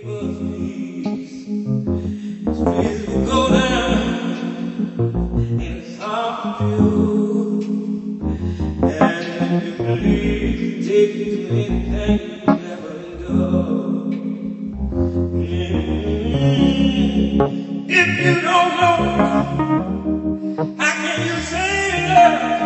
was peace. It's easy to go down, and it's hard to do. And if you believe, take you to anything you never endure. If you don't know, how can you say love?